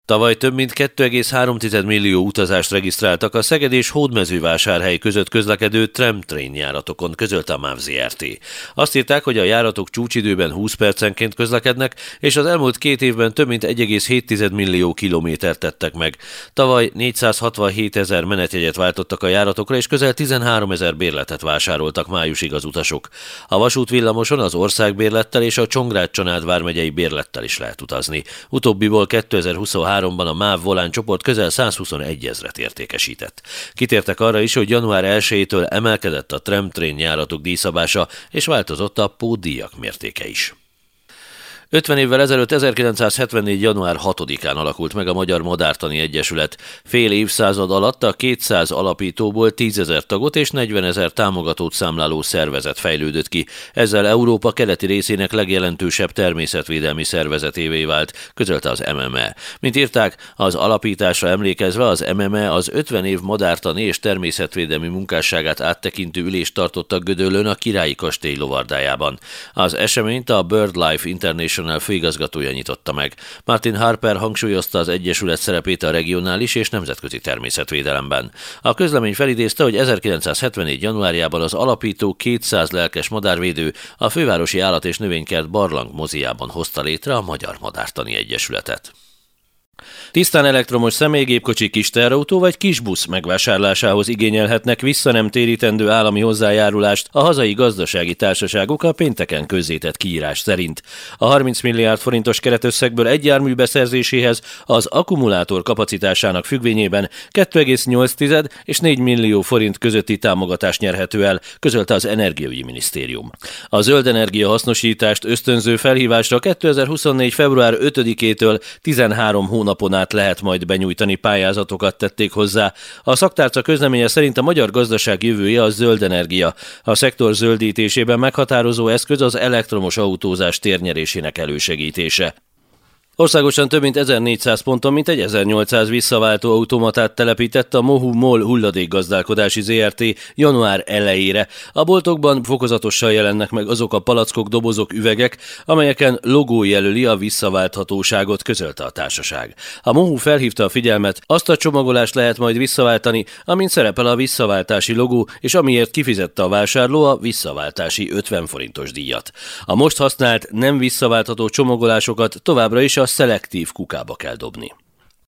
Tavaly több mint 2,3 millió utazást regisztráltak a Szeged és Hódmezővásárhely között közlekedő tram-train járatokon, közölte a MÁV Zrt. Azt írták, hogy a járatok csúcsidőben 20 percenként közlekednek, és az elmúlt 2 évben több mint 1,7 millió kilométert tettek meg. Tavaly 467 000 menetjegyet váltottak a járatokra, és közel 13 000 bérletet vásároltak májusig az utasok. A vasútvillamoson az országbérlettel és a Csongrád-Csanád vármegyei bérlettel is lehet utazni. Utóbbiból 2023-ban a MÁV Volán csoport közel 121 000-et értékesített. Kitértek arra is, hogy január 1-től emelkedett a tram-train járatok díjszabása, és változott a pótdíjak mértéke is. 50 évvel ezelőtt 1974. január 6-án alakult meg a Magyar Madártani Egyesület. Fél évszázad alatt a 200 alapítóból 10 000 tagot és 40 000 támogatót számláló szervezet fejlődött ki. Ezzel Európa keleti részének legjelentősebb természetvédelmi szervezetévé vált, közölte az MMA. Mint írták, az alapításra emlékezve az MMA az 50 év madártani és természetvédelmi munkásságát áttekintő ülést tartott a Gödöllőn a Királyi Kastély lovardájában. Az eseményt a BirdLife International főigazgatója nyitotta meg. Martin Harper hangsúlyozta az Egyesület szerepét a regionális és nemzetközi természetvédelemben. A közlemény felidézte, hogy 1974. januárjában az alapító 200 lelkes madárvédő a Fővárosi Állat- és Növénykert Barlang moziában hozta létre a Magyar Madártani Egyesületet. Tisztán elektromos személygépkocsi, kis teherautó vagy kisbusz megvásárlásához igényelhetnek visszanemtérítendő állami hozzájárulást a hazai gazdasági társaságok a pénteken közzétett kiírás szerint. A 30 milliárd forintos keretösszegből egy jármű beszerzéséhez az akkumulátor kapacitásának függvényében 2,8 és 4 millió forint közötti támogatást nyerhető el, közölte az Energiaügyi Minisztérium. A zöld energia hasznosítást ösztönző felhívásra 2024. február 5-től 13 hónapon át lehet majd benyújtani pályázatokat, tették hozzá. A szaktárca közleménye szerint a magyar gazdaság jövője a zöld energia. A szektor zöldítésében meghatározó eszköz az elektromos autózás térnyerésének elősegítése. Országosan több mint 1400 ponton mintegy 1800 visszaváltó automatát telepített a Mohu MOL hulladékgazdálkodási Zrt. január elejére. A boltokban fokozatosan jelennek meg azok a palackok, dobozok, üvegek, amelyeken logó jelöli a visszaválthatóságot, közölte a társaság. A Mohu felhívta a figyelmet, azt a csomagolást lehet majd visszaváltani, amin szerepel a visszaváltási logó, és amiért kifizette a vásárló a visszaváltási 50 forintos díjat. A most használt, nem visszaváltható csomagolásokat továbbra is a szelektív kukába kell dobni.